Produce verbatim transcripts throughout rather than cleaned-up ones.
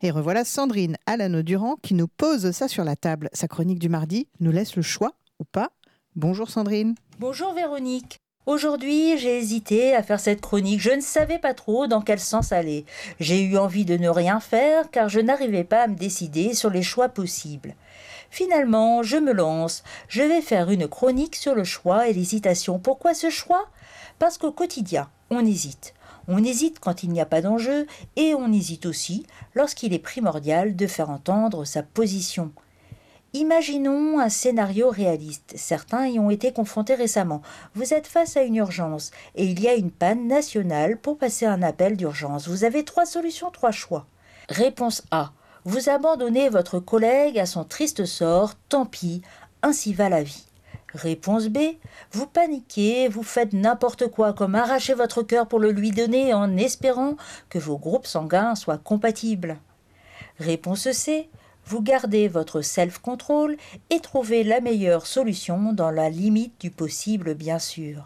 Et revoilà Sandrine Alano-Durand qui nous pose ça sur la table. Sa chronique du mardi nous laisse le choix ou pas. Bonjour Sandrine. Bonjour Véronique. Aujourd'hui, j'ai hésité à faire cette chronique. Je ne savais pas trop dans quel sens aller. J'ai eu envie de ne rien faire car je n'arrivais pas à me décider sur les choix possibles. Finalement, je me lance. Je vais faire une chronique sur le choix et l'hésitation. Pourquoi ce choix ? Parce qu'au quotidien, on hésite. On hésite quand il n'y a pas d'enjeu et on hésite aussi lorsqu'il est primordial de faire entendre sa position. Imaginons un scénario réaliste. Certains y ont été confrontés récemment. Vous êtes face à une urgence et il y a une panne nationale pour passer un appel d'urgence. Vous avez trois solutions, trois choix. Réponse A. Vous abandonnez votre collègue à son triste sort, tant pis, ainsi va la vie. Réponse B. Vous paniquez, vous faites n'importe quoi, comme arracher votre cœur pour le lui donner en espérant que vos groupes sanguins soient compatibles. Réponse C. Vous gardez votre self-control et trouvez la meilleure solution dans la limite du possible, bien sûr.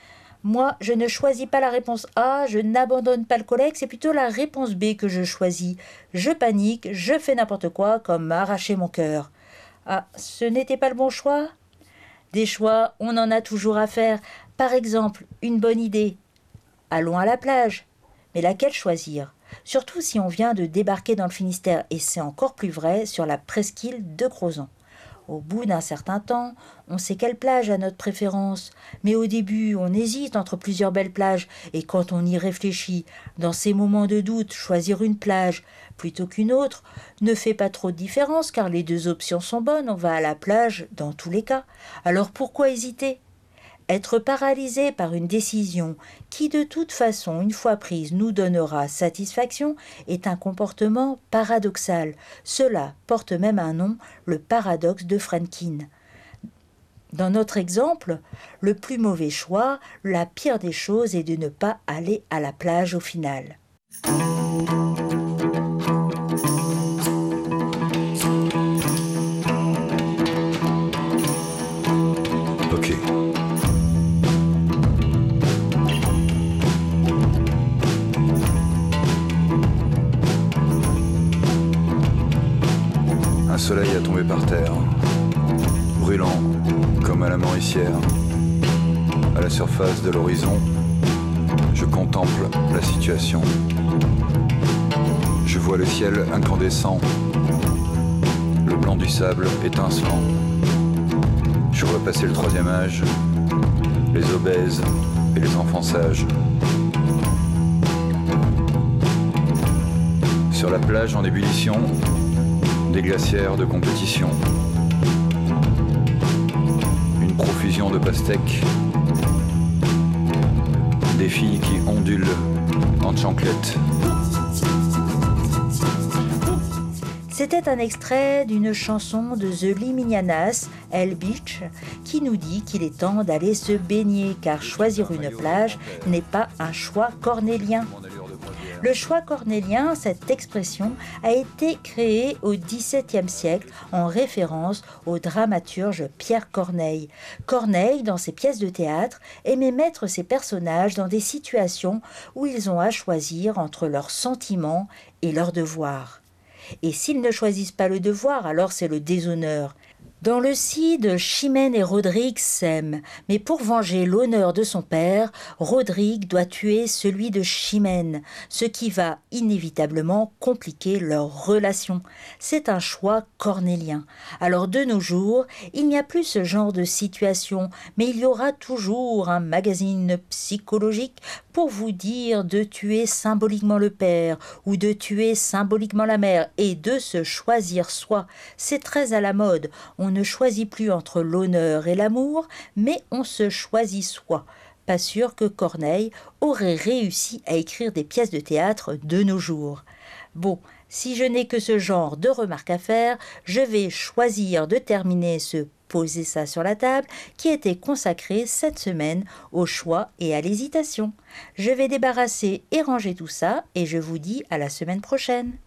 Moi, je ne choisis pas la réponse A, je n'abandonne pas le collègue, c'est plutôt la réponse B que je choisis. Je panique, je fais n'importe quoi, comme arracher mon cœur. Ah, ce n'était pas le bon choix ? Des choix, on en a toujours à faire. Par exemple, une bonne idée. Allons à la plage. Mais laquelle choisir ? Surtout si on vient de débarquer dans le Finistère, et c'est encore plus vrai sur la presqu'île de Crozon. Au bout d'un certain temps, on sait quelle plage a notre préférence. Mais au début, on hésite entre plusieurs belles plages, et quand on y réfléchit, dans ces moments de doute, choisir une plage plutôt qu'une autre ne fait pas trop de différence, car les deux options sont bonnes, on va à la plage dans tous les cas. Alors pourquoi hésiter ? Être paralysé par une décision qui, de toute façon, une fois prise, nous donnera satisfaction est un comportement paradoxal. Cela porte même un nom, le paradoxe de Franklin. Dans notre exemple, le plus mauvais choix, la pire des choses est de ne pas aller à la plage au final. Ok. Un soleil a tombé par terre, brûlant comme à la Mauricière. À la surface de l'horizon, je contemple la situation. Je vois le ciel incandescent, le blanc du sable étincelant. Je vois passer le troisième âge, les obèses et les enfants sages. Sur la plage en ébullition, des glacières de compétition. Une profusion de pastèques. Des filles qui ondulent en chanclettes. C'était un extrait d'une chanson de The Liminianas, El Beach, qui nous dit qu'il est temps d'aller se baigner, car choisir une plage n'est pas un choix cornélien. Le choix cornélien, cette expression, a été créée au dix-septième siècle en référence au dramaturge Pierre Corneille. Corneille, dans ses pièces de théâtre, aimait mettre ses personnages dans des situations où ils ont à choisir entre leurs sentiments et leurs devoirs. Et s'ils ne choisissent pas le devoir, alors c'est le déshonneur. Dans le Cid, Chimène et Rodrigue s'aiment, mais pour venger l'honneur de son père, Rodrigue doit tuer celui de Chimène, ce qui va inévitablement compliquer leur relation. C'est un choix cornélien. Alors de nos jours, il n'y a plus ce genre de situation, mais il y aura toujours un magazine psychologique pour vous dire de tuer symboliquement le père ou de tuer symboliquement la mère et de se choisir soi. C'est très à la mode. On ne choisit plus entre l'honneur et l'amour, mais on se choisit soi. Pas sûr que Corneille aurait réussi à écrire des pièces de théâtre de nos jours. Bon, si je n'ai que ce genre de remarques à faire, je vais choisir de terminer ce Poser ça sur la table qui était consacré cette semaine au choix et à l'hésitation. Je vais débarrasser et ranger tout ça et je vous dis à la semaine prochaine.